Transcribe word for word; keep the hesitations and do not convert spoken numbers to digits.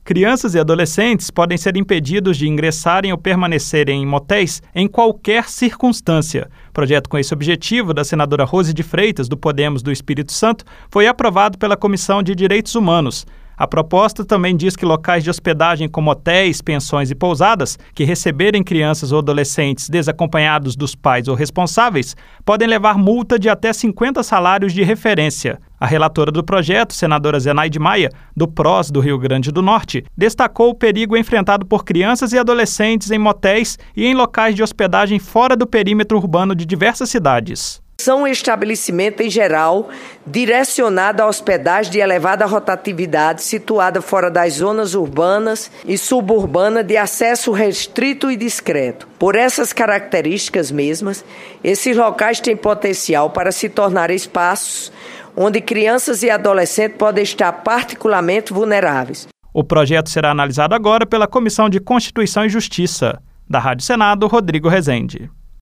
Crianças e adolescentes podem ser impedidos de ingressarem ou permanecerem em motéis em qualquer circunstância. Projeto com esse objetivo, da senadora Rose de Freitas, do Podemos do Espírito Santo, foi aprovado pela Comissão de Direitos Humanos. A proposta também diz que locais de hospedagem como hotéis, pensões e pousadas que receberem crianças ou adolescentes desacompanhados dos pais ou responsáveis podem levar multa de até cinquenta salários de referência. A relatora do projeto, senadora Zenaide Maia, do P R O S do Rio Grande do Norte, destacou o perigo enfrentado por crianças e adolescentes em motéis e em locais de hospedagem fora do perímetro urbano de diversas cidades. São um estabelecimento, em geral, direcionado à hospedagem de elevada rotatividade, situada fora das zonas urbanas e suburbanas de acesso restrito e discreto. Por essas características mesmas, esses locais têm potencial para se tornar espaços onde crianças e adolescentes podem estar particularmente vulneráveis. O projeto será analisado agora pela Comissão de Constituição e Justiça. Da Rádio Senado, Rodrigo Rezende.